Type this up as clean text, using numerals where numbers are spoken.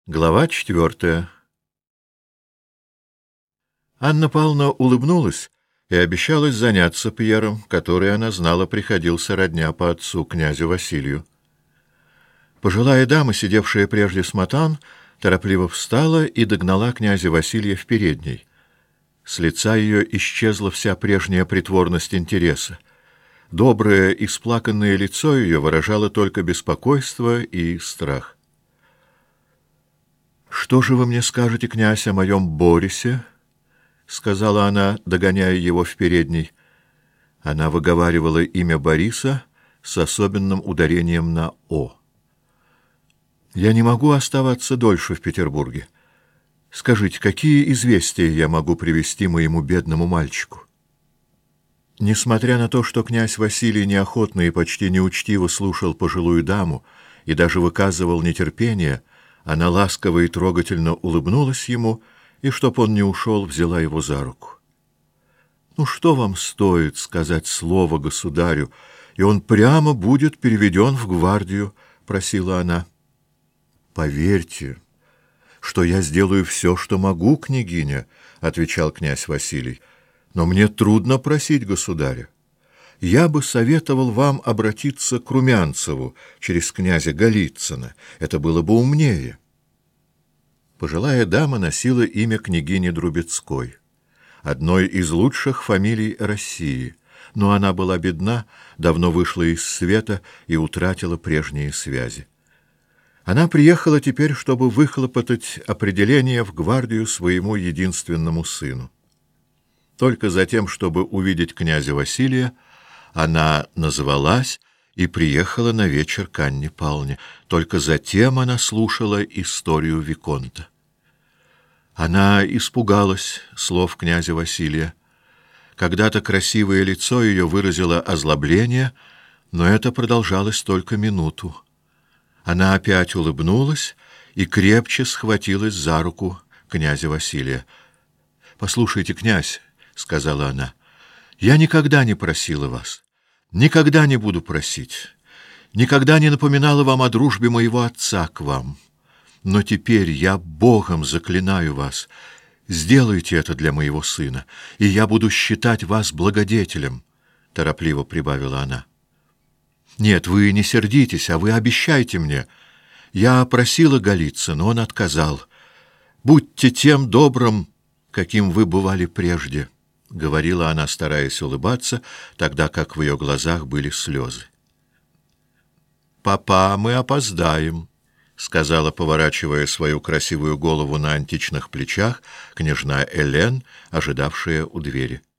Глава 4. Анна Павловна улыбнулась и обещалась заняться Пьером, который, она знала, приходился родня по отцу, князю Василию. Пожилая дама, сидевшая прежде с Матан, торопливо встала и догнала князя Василия в передней. С лица ее исчезла вся прежняя притворность интереса. Доброе и сплаканное лицо ее выражало только беспокойство и страх. «Что же вы мне скажете, князь, о моем Борисе?» — сказала она, догоняя его в передней. Она выговаривала имя Бориса с особенным ударением на «о». «Я не могу оставаться дольше в Петербурге. Скажите, какие известия я могу привести моему бедному мальчику?» Несмотря на то, что князь Василий неохотно и почти неучтиво слушал пожилую даму и даже выказывал нетерпение, она ласково и трогательно улыбнулась ему, и, чтоб он не ушел, взяла его за руку. «Ну, что вам стоит сказать слово государю, и он прямо будет переведен в гвардию?» — просила она. «Поверьте, что я сделаю все, что могу, княгиня», — отвечал князь Василий, — «но мне трудно просить государя. Я бы советовал вам обратиться к Румянцеву через князя Голицына. Это было бы умнее». Пожилая дама носила имя княгини Друбецкой, одной из лучших фамилий России, но она была бедна, давно вышла из света и утратила прежние связи. Она приехала теперь, чтобы выхлопотать определение в гвардию своему единственному сыну. Только за тем, чтобы увидеть князя Василия, она назвалась и приехала на вечер к Анне Павловне. Только затем она слушала историю виконта. Она испугалась слов князя Василия. Когда-то красивое лицо ее выразило озлобление, но это продолжалось только минуту. Она опять улыбнулась и крепче схватилась за руку князя Василия. «Послушайте, князь», — сказала она, — «я никогда не просила вас, никогда не буду просить, никогда не напоминала вам о дружбе моего отца к вам. Но теперь я Богом заклинаю вас, сделайте это для моего сына, и я буду считать вас благодетелем», — торопливо прибавила она. «Нет, вы не сердитесь, а вы обещайте мне. Я просила Голицына, он отказал. Будьте тем добрым, каким вы бывали прежде», — говорила она, стараясь улыбаться, тогда как в ее глазах были слезы. «Папа, мы опоздаем», — сказала, поворачивая свою красивую голову на античных плечах, княжна Элен, ожидавшая у двери.